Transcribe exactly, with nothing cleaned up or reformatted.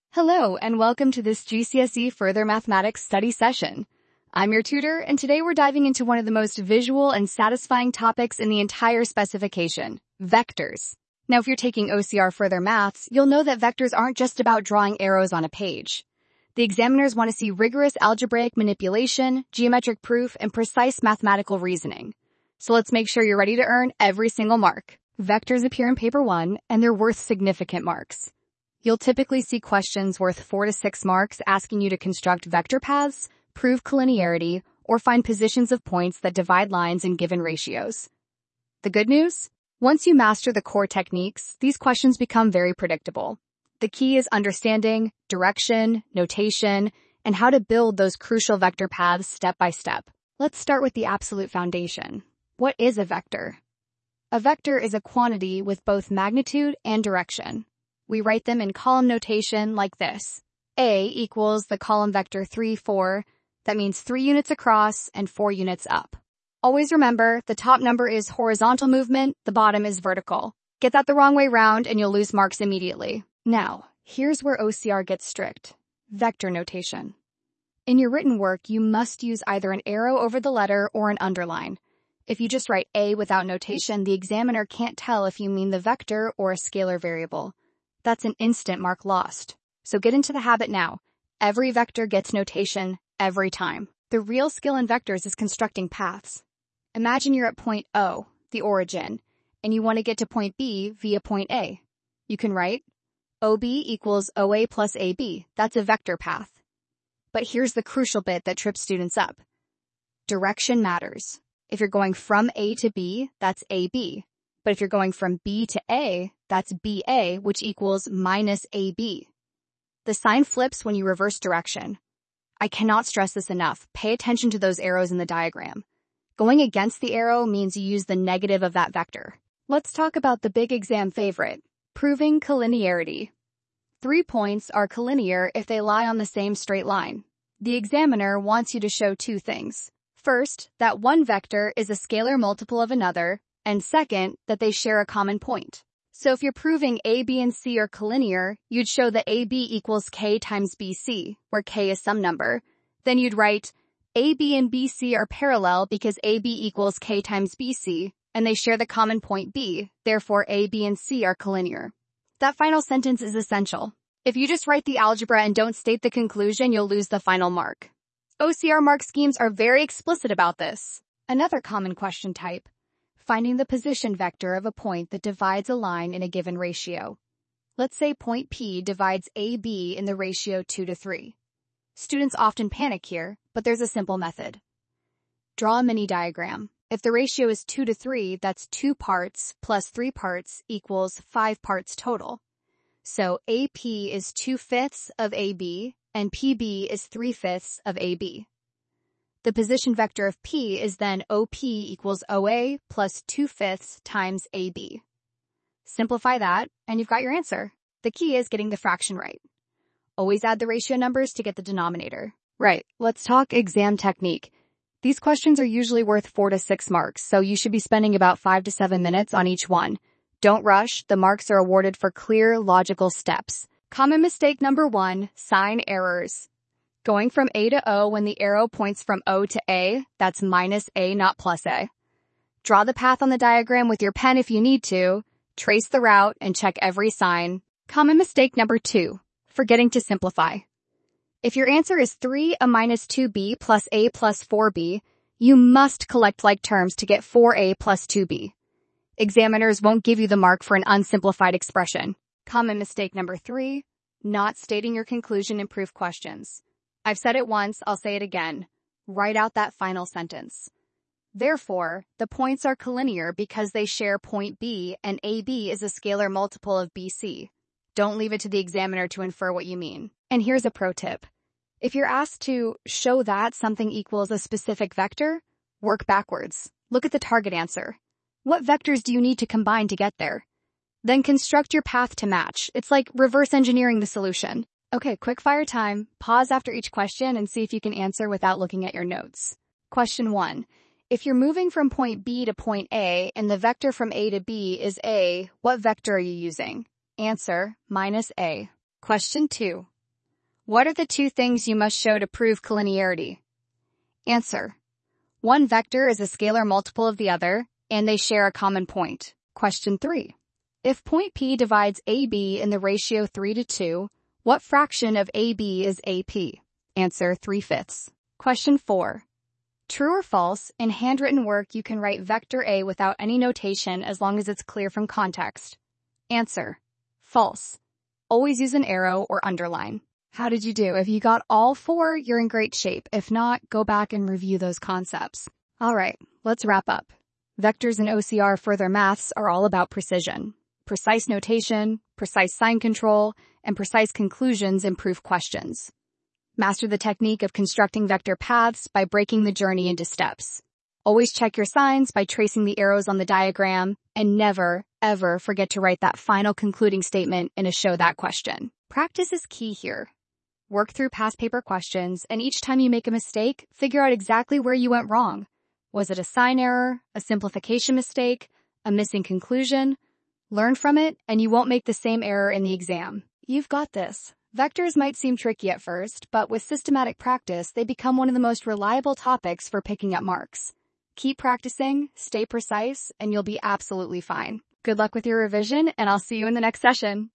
Hello, and welcome to this G C S E Further Mathematics study session. I'm your tutor, and today we're diving into one of the most visual and satisfying topics in the entire specification, vectors. Now, if you're taking O C R Further Maths, you'll know that vectors aren't just about drawing arrows on a page. The examiners want to see rigorous algebraic manipulation, geometric proof, and precise mathematical reasoning. So let's make sure you're ready to earn every single mark. Vectors appear in paper one, and they're worth significant marks. You'll typically see questions worth four to six marks asking you to construct vector paths, prove collinearity, or find positions of points that divide lines in given ratios. The good news? Once you master the core techniques, these questions become very predictable. The key is understanding direction, notation, and how to build those crucial vector paths step by step. Let's start with the absolute foundation. What is a vector? A vector is a quantity with both magnitude and direction. We write them in column notation like this. A equals the column vector three, four. That means three units across and four units up. Always remember, the top number is horizontal movement, the bottom is vertical. Get that the wrong way round and you'll lose marks immediately. Now, here's where O C R gets strict. Vector notation. In your written work, you must use either an arrow over the letter or an underline. If you just write A without notation, the examiner can't tell if you mean the vector or a scalar variable. That's an instant mark lost. So get into the habit now. Every vector gets notation every time. The real skill in vectors is constructing paths. Imagine you're at point O, the origin, and you want to get to point B via point A. You can write O B equals O A plus A B. That's a vector path. But here's the crucial bit that trips students up. Direction matters. If you're going from A to B, that's A B. But if you're going from B to A, that's B A, which equals minus A B. The sign flips when you reverse direction. I cannot stress this enough. Pay attention to those arrows in the diagram. Going against the arrow means you use the negative of that vector. Let's talk about the big exam favorite, proving collinearity. Three points are collinear if they lie on the same straight line. The examiner wants you to show two things. First, that one vector is a scalar multiple of another, and second, that they share a common point. So if you're proving A, B, and C are collinear, you'd show that A B equals K times B C, where K is some number. Then you'd write, A B and B C are parallel because A B equals K times B C, and they share the common point B, therefore A, B, and C are collinear. That final sentence is essential. If you just write the algebra and don't state the conclusion, you'll lose the final mark. O C R mark schemes are very explicit about this. Another common question type. Finding the position vector of a point that divides a line in a given ratio. Let's say point P divides A B in the ratio two to three. Students often panic here, but there's a simple method. Draw a mini diagram. If the ratio is two to three, that's two parts plus three parts equals five parts total. So A P is two fifths of A B, and P B is three fifths of A B. The position vector of P is then O P equals O A plus two fifths times A B. Simplify that, and you've got your answer. The key is getting the fraction right. Always add the ratio numbers to get the denominator. Right, let's talk exam technique. These questions are usually worth four to six marks, so you should be spending about five to seven minutes on each one. Don't rush, the marks are awarded for clear, logical steps. Common mistake number one, sign errors. Going from A to O when the arrow points from O to A, that's minus A, not plus A. Draw the path on the diagram with your pen if you need to. Trace the route and check every sign. Common mistake number two, forgetting to simplify. If your answer is three A minus two B plus A plus four B, you must collect like terms to get four A plus two B. Examiners won't give you the mark for an unsimplified expression. Common mistake number three, not stating your conclusion in proof questions. I've said it once, I'll say it again. Write out that final sentence. Therefore, the points are collinear because they share point B and A B is a scalar multiple of B C. Don't leave it to the examiner to infer what you mean. And here's a pro tip. If you're asked to show that something equals a specific vector, work backwards. Look at the target answer. What vectors do you need to combine to get there? Then construct your path to match. It's like reverse engineering the solution. Okay, quick fire time. Pause after each question and see if you can answer without looking at your notes. Question one. If you're moving from point B to point A and the vector from A to B is A, what vector are you using? Answer, minus A. Question two. What are the two things you must show to prove collinearity? Answer. One vector is a scalar multiple of the other, and they share a common point. Question three. If point P divides A B in the ratio three to two, what fraction of A B is A P? Answer, three fifths. Question four. True or false, in handwritten work you can write vector A without any notation as long as it's clear from context. Answer. False. Always use an arrow or underline. How did you do? If you got all four, you're in great shape. If not, go back and review those concepts. All right, let's wrap up. Vectors in O C R Further Maths are all about precision. Precise notation, precise sign control, and precise conclusions in proof questions. Master the technique of constructing vector paths by breaking the journey into steps. Always check your signs by tracing the arrows on the diagram, and never, ever forget to write that final concluding statement in a show that question. Practice is key here. Work through past paper questions, and each time you make a mistake, figure out exactly where you went wrong. Was it a sign error, a simplification mistake, a missing conclusion? Learn from it, and you won't make the same error in the exam. You've got this. Vectors might seem tricky at first, but with systematic practice, they become one of the most reliable topics for picking up marks. Keep practicing, stay precise, and you'll be absolutely fine. Good luck with your revision, and I'll see you in the next session.